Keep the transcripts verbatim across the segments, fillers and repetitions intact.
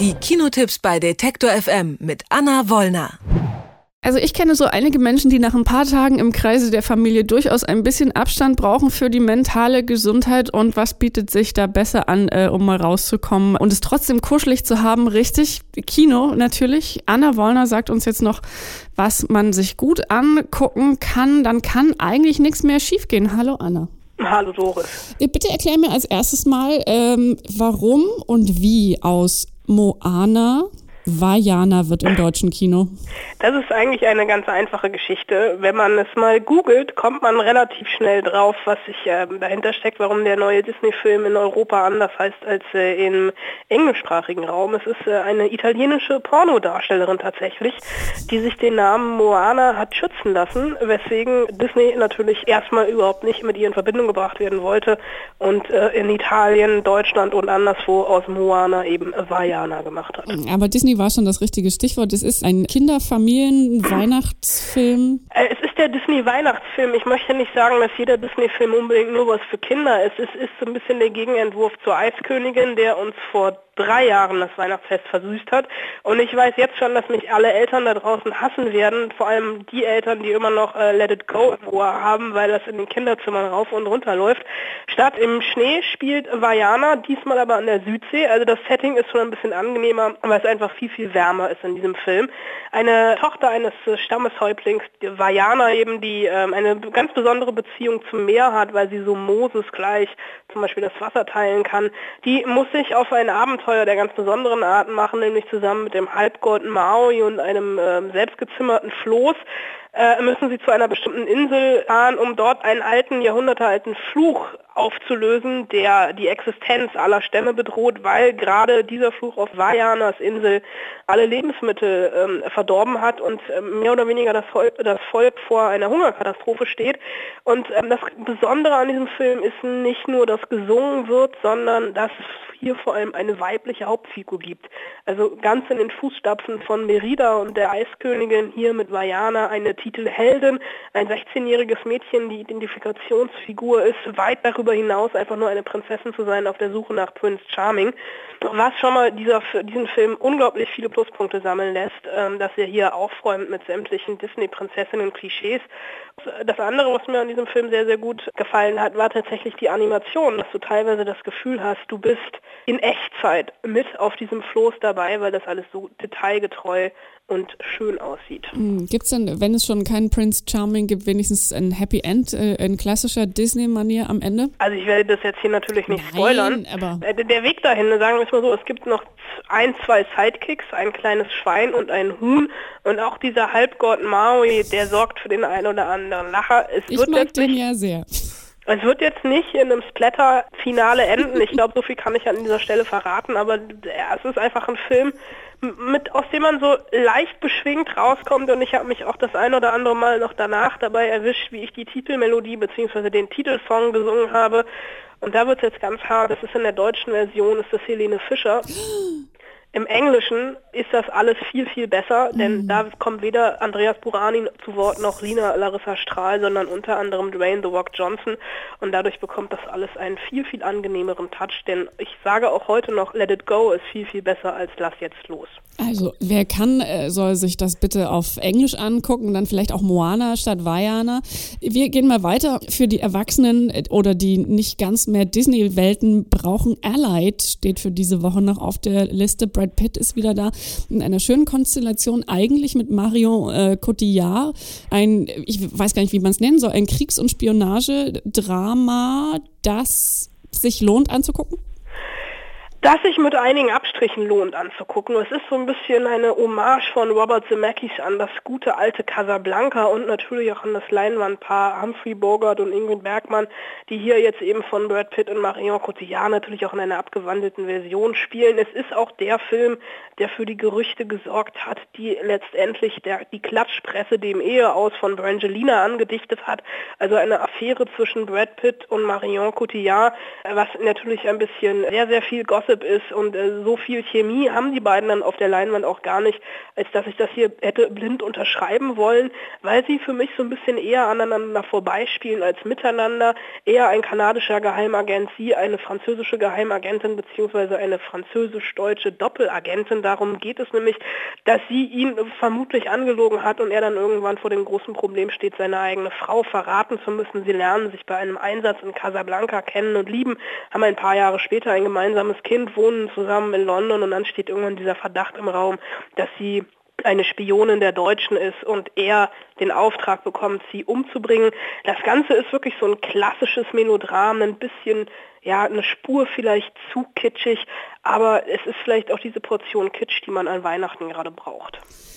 Die Kinotipps bei Detektor F M mit Anna Wollner. Also ich kenne so einige Menschen, die nach ein paar Tagen im Kreise der Familie durchaus ein bisschen Abstand brauchen für die mentale Gesundheit. Und was bietet sich da besser an, äh, um mal rauszukommen und es trotzdem kuschelig zu haben? Richtig, Kino natürlich. Anna Wollner sagt uns jetzt noch, was man sich gut angucken kann. Dann kann eigentlich nichts mehr schiefgehen. Hallo Anna. Hallo Doris. Bitte erklär mir als erstes mal, ähm, warum und wie aus Moana Vaiana wird im deutschen Kino. Das ist eigentlich eine ganz einfache Geschichte. Wenn man es mal googelt, kommt man relativ schnell drauf, was sich äh, dahinter steckt, warum der neue Disney-Film in Europa anders heißt als äh, im englischsprachigen Raum. Es ist äh, eine italienische Pornodarstellerin tatsächlich, die sich den Namen Moana hat schützen lassen, weswegen Disney natürlich erstmal überhaupt nicht mit ihr in Verbindung gebracht werden wollte und äh, in Italien, Deutschland und anderswo aus Moana eben Vaiana gemacht hat. Aber Disney war schon das richtige Stichwort. Es ist ein Kinderfamilien-Weihnachtsfilm. Es ist der Disney-Weihnachtsfilm. Ich möchte nicht sagen, dass jeder Disney-Film unbedingt nur was für Kinder ist. Es ist so ein bisschen der Gegenentwurf zur Eiskönigin, der uns vor drei Jahren das Weihnachtsfest versüßt hat. Und ich weiß jetzt schon, dass mich alle Eltern da draußen hassen werden, vor allem die Eltern, die immer noch äh, Let It Go im Ohr haben, weil das in den Kinderzimmern rauf und runter läuft. Statt im Schnee spielt Vaiana, diesmal aber an der Südsee. Also das Setting ist schon ein bisschen angenehmer, weil es einfach viel, viel wärmer ist in diesem Film. Eine Tochter eines äh, Stammeshäuptlings, die Vaiana eben, die ähm, eine ganz besondere Beziehung zum Meer hat, weil sie so Moses gleich zum Beispiel das Wasser teilen kann, die muss sich auf ein Abenteuer der ganz besonderen Arten machen, nämlich zusammen mit dem Halbgott Maui und einem äh, selbstgezimmerten Floß, äh, müssen sie zu einer bestimmten Insel fahren, um dort einen alten, jahrhundertealten Fluch aufzulösen, der die Existenz aller Stämme bedroht, weil gerade dieser Fluch auf Vaianas Insel alle Lebensmittel ähm, verdorben hat und ähm, mehr oder weniger das Volk, das Volk vor einer Hungerkatastrophe steht. Und ähm, das Besondere an diesem Film ist nicht nur, dass gesungen wird, sondern dass es hier vor allem eine weibliche Hauptfigur gibt. Also ganz in den Fußstapfen von Merida und der Eiskönigin, hier mit Vaiana eine Titelheldin, ein sechzehnjähriges Mädchen, die Identifikationsfigur ist, weit darüber hinaus einfach nur eine Prinzessin zu sein auf der Suche nach Prince Charming. Was schon mal dieser, diesen Film unglaublich viele Pluspunkte sammeln lässt, ähm, dass er hier aufräumt mit sämtlichen Disney-Prinzessinnen-Klischees. Das andere, was mir an diesem Film sehr, sehr gut gefallen hat, war tatsächlich die Animation, dass du teilweise das Gefühl hast, du bist in Echtzeit mit auf diesem Floß dabei, weil das alles so detailgetreu und schön aussieht. Gibt es denn, wenn es schon keinen Prince Charming gibt, wenigstens ein Happy End äh, in klassischer Disney-Manier am Ende? Also ich werde das jetzt hier natürlich nicht Nein, spoilern. Aber Der Weg dahin, sagen wir es mal so, es gibt noch ein, zwei Sidekicks, ein kleines Schwein und ein Huhn und auch dieser Halbgott Maui, der sorgt für den einen oder anderen Lacher. Es ich wird mag den nicht, ja sehr. Es wird jetzt nicht in einem Splatter-Finale enden. Ich glaube, so viel kann ich an dieser Stelle verraten, aber ja, es ist einfach ein Film, mit, aus dem man so leicht beschwingt rauskommt und ich habe mich auch das ein oder andere Mal noch danach dabei erwischt, wie ich die Titelmelodie bzw. den Titelsong gesungen habe. Und da wird es jetzt ganz hart. Das ist in der deutschen Version, ist das Helene Fischer. Im Englischen ist das alles viel, viel besser, denn mm. da kommt weder Andreas Burani zu Wort noch Lina Larissa Strahl, sondern unter anderem Dwayne The Rock Johnson und dadurch bekommt das alles einen viel, viel angenehmeren Touch, denn ich sage auch heute noch, Let It Go ist viel, viel besser als Lass jetzt los. Also, wer kann, soll sich das bitte auf Englisch angucken, dann vielleicht auch Moana statt Vaiana. Wir gehen mal weiter. Für die Erwachsenen oder die nicht ganz mehr Disney-Welten brauchen Allied, steht für diese Woche noch auf der Liste. Brad Pitt ist wieder da in einer schönen Konstellation, eigentlich mit Marion äh, Cotillard. Ein, ich weiß gar nicht, wie man es nennen soll, ein Kriegs- und Spionagedrama, das sich lohnt anzugucken? Das sich mit einigen Abstrichen lohnt anzugucken. Es ist so ein bisschen eine Hommage von Robert Zemeckis an das gute alte Casablanca und natürlich auch an das Leinwandpaar Humphrey Bogart und Ingrid Bergman, die hier jetzt eben von Brad Pitt und Marion Cotillard natürlich auch in einer abgewandelten Version spielen. Es ist auch der Film, der für die Gerüchte gesorgt hat, die letztendlich der, die Klatschpresse dem Eheaus von Brangelina angedichtet hat. Also eine Affäre zwischen Brad Pitt und Marion Cotillard, was natürlich ein bisschen sehr, sehr viel Gossip ist und äh, so viel viel Chemie haben die beiden dann auf der Leinwand auch gar nicht, als dass ich das hier hätte blind unterschreiben wollen, weil sie für mich so ein bisschen eher aneinander vorbeispielen als miteinander. Er ein kanadischer Geheimagent, sie eine französische Geheimagentin beziehungsweise eine französisch-deutsche Doppelagentin. Darum geht es nämlich, dass sie ihn vermutlich angelogen hat und er dann irgendwann vor dem großen Problem steht, seine eigene Frau verraten zu müssen. Sie lernen sich bei einem Einsatz in Casablanca kennen und lieben, haben ein paar Jahre später ein gemeinsames Kind, wohnen zusammen in London und dann steht irgendwann dieser Verdacht im Raum, dass sie eine Spionin der Deutschen ist und er den Auftrag bekommt, sie umzubringen. Das Ganze ist wirklich so ein klassisches Melodram, ein bisschen, ja, eine Spur vielleicht zu kitschig, aber es ist vielleicht auch diese Portion Kitsch, die man an Weihnachten gerade braucht.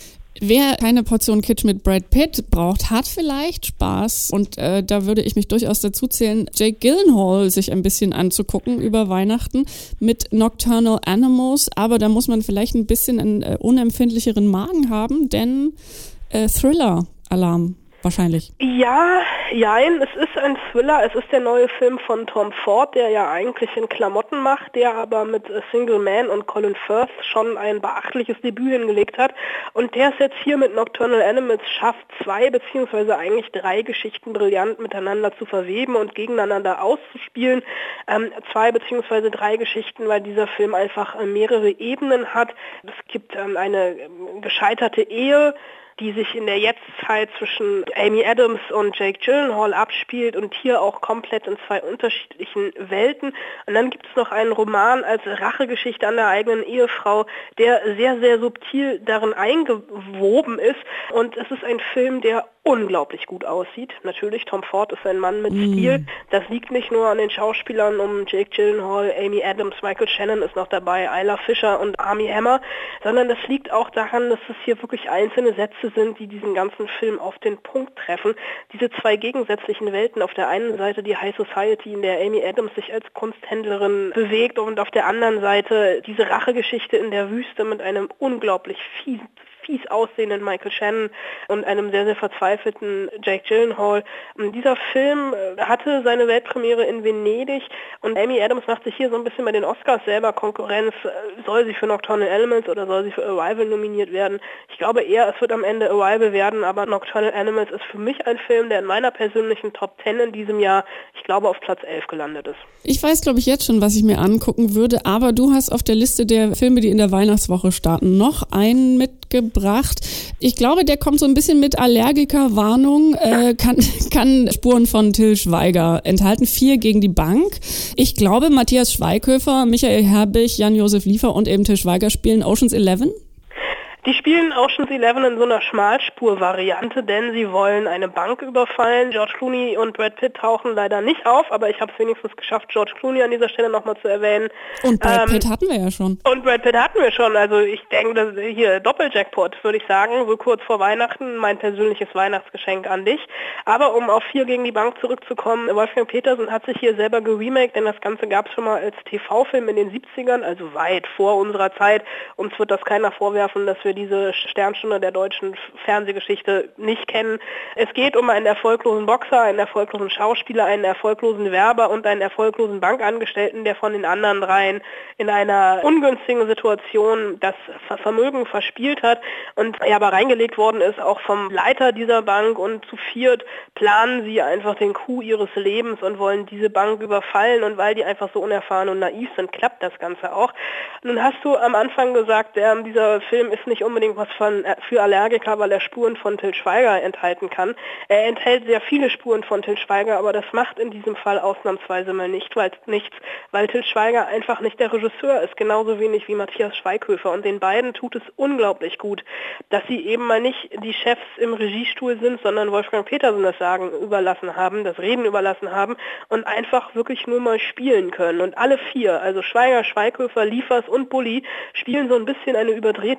Wer keine Portion Kitsch mit Brad Pitt braucht, hat vielleicht Spaß. Und äh, da würde ich mich durchaus dazu zählen, Jake Gyllenhaal sich ein bisschen anzugucken über Weihnachten mit Nocturnal Animals. Aber da muss man vielleicht ein bisschen einen äh, unempfindlicheren Magen haben, denn äh, Thriller-Alarm wahrscheinlich. Ja, jein, es ist ein Thriller, es ist der neue Film von Tom Ford, der ja eigentlich in Klamotten macht, der aber mit Single Man und Colin Firth schon ein beachtliches Debüt hingelegt hat und der es jetzt hier mit Nocturnal Animals schafft, zwei beziehungsweise eigentlich drei Geschichten brillant miteinander zu verweben und gegeneinander auszuspielen. Ähm, zwei beziehungsweise drei Geschichten, weil dieser Film einfach äh, mehrere Ebenen hat. Es gibt ähm, eine ähm, gescheiterte Ehe, die sich in der Jetztzeit zwischen Amy Adams und Jake Gyllenhaal abspielt und hier auch komplett in zwei unterschiedlichen Welten. Und dann gibt es noch einen Roman als Rachegeschichte an der eigenen Ehefrau, der sehr, sehr subtil darin eingewoben ist. Und es ist ein Film, der unglaublich gut aussieht. Natürlich, Tom Ford ist ein Mann mit mm. Stil. Das liegt nicht nur an den Schauspielern um Jake Gyllenhaal, Amy Adams, Michael Shannon ist noch dabei, Isla Fisher und Armie Hammer, sondern das liegt auch daran, dass es hier wirklich einzelne Sätze sind, die diesen ganzen Film auf den Punkt treffen. Diese zwei gegensätzlichen Welten, auf der einen Seite die High Society, in der Amy Adams sich als Kunsthändlerin bewegt und auf der anderen Seite diese Rachegeschichte in der Wüste mit einem unglaublich fiesen fies aussehenden Michael Shannon und einem sehr, sehr verzweifelten Jake Gyllenhaal. Und dieser Film hatte seine Weltpremiere in Venedig und Amy Adams macht sich hier so ein bisschen bei den Oscars selber Konkurrenz. Soll sie für Nocturnal Animals oder soll sie für Arrival nominiert werden? Ich glaube eher, es wird am Ende Arrival werden, aber Nocturnal Animals ist für mich ein Film, der in meiner persönlichen Top zehn in diesem Jahr, ich glaube, auf Platz elf gelandet ist. Ich weiß, glaube ich, jetzt schon, was ich mir angucken würde, aber du hast auf der Liste der Filme, die in der Weihnachtswoche starten, noch einen mitgebracht. Ich glaube, der kommt so ein bisschen mit Allergikerwarnung, äh, kann, kann Spuren von Till Schweiger enthalten. Vier gegen die Bank. Ich glaube, Matthias Schweighöfer, Michael Herbig, Jan-Josef Liefer und eben Till Schweiger spielen Ocean's Eleven. Die spielen Ocean's Eleven in so einer Schmalspur-Variante, denn sie wollen eine Bank überfallen. George Clooney und Brad Pitt tauchen leider nicht auf, aber ich habe es wenigstens geschafft, George Clooney an dieser Stelle nochmal zu erwähnen. Und Brad ähm, Pitt hatten wir ja schon. Und Brad Pitt hatten wir schon. Also ich denke, das hier Doppeljackpot, würde ich sagen, so kurz vor Weihnachten, mein persönliches Weihnachtsgeschenk an dich. Aber um auf vier gegen die Bank zurückzukommen, Wolfgang Petersen hat sich hier selber geremaked, denn das Ganze gab es schon mal als T V-Film in den siebzigern, also weit vor unserer Zeit. Uns wird das keiner vorwerfen, dass wir diese Sternstunde der deutschen Fernsehgeschichte nicht kennen. Es geht um einen erfolglosen Boxer, einen erfolglosen Schauspieler, einen erfolglosen Werber und einen erfolglosen Bankangestellten, der von den anderen dreien in einer ungünstigen Situation das Vermögen verspielt hat und er aber reingelegt worden ist, auch vom Leiter dieser Bank, und zu viert planen sie einfach den Coup ihres Lebens und wollen diese Bank überfallen, und weil die einfach so unerfahren und naiv sind, klappt das Ganze auch. Nun hast du am Anfang gesagt, äh, dieser Film ist nicht unbedingt was von, äh, für Allergiker, weil er Spuren von Till Schweiger enthalten kann. Er enthält sehr viele Spuren von Till Schweiger, aber das macht in diesem Fall ausnahmsweise mal nicht, weil, nichts, weil Till Schweiger einfach nicht der Regisseur ist, genauso wenig wie Matthias Schweighöfer, und den beiden tut es unglaublich gut, dass sie eben mal nicht die Chefs im Regiestuhl sind, sondern Wolfgang Petersen das Sagen überlassen haben, das Reden überlassen haben und einfach wirklich nur mal spielen können. Und alle vier, also Schweiger, Schweighöfer, Liefers und Bulli, spielen so ein bisschen eine überdrehte Version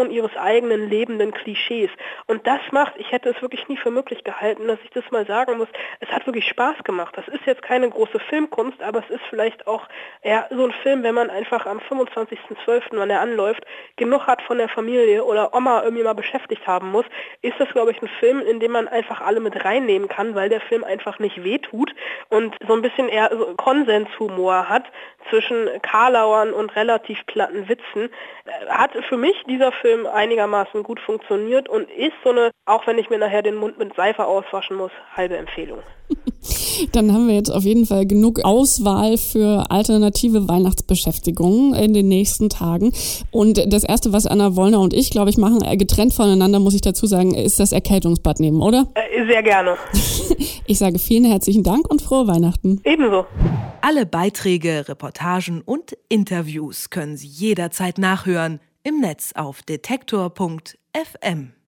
Reflexion ihres eigenen lebenden Klischees. Und das macht, ich hätte es wirklich nie für möglich gehalten, dass ich das mal sagen muss, es hat wirklich Spaß gemacht. Das ist jetzt keine große Filmkunst, aber es ist vielleicht auch ja, so ein Film, wenn man einfach am fünfundzwanzigsten zwölften, wenn er anläuft, genug hat von der Familie oder Oma irgendwie mal beschäftigt haben muss, ist das, glaube ich, ein Film, in dem man einfach alle mit reinnehmen kann, weil der Film einfach nicht wehtut und so ein bisschen eher so Konsenshumor hat zwischen Karlauern und relativ platten Witzen. Hat für mich dieser Film einigermaßen gut funktioniert und ist so eine, auch wenn ich mir nachher den Mund mit Seife auswaschen muss, halbe Empfehlung. Dann haben wir jetzt auf jeden Fall genug Auswahl für alternative Weihnachtsbeschäftigungen in den nächsten Tagen. Und das Erste, was Anna Wollner und ich, glaube ich, machen, getrennt voneinander, muss ich dazu sagen, ist das Erkältungsbad nehmen, oder? Äh, sehr gerne. Ich sage vielen herzlichen Dank und frohe Weihnachten. Ebenso. Alle Beiträge, Reportagen und Interviews können Sie jederzeit nachhören im Netz auf detektor punkt f m.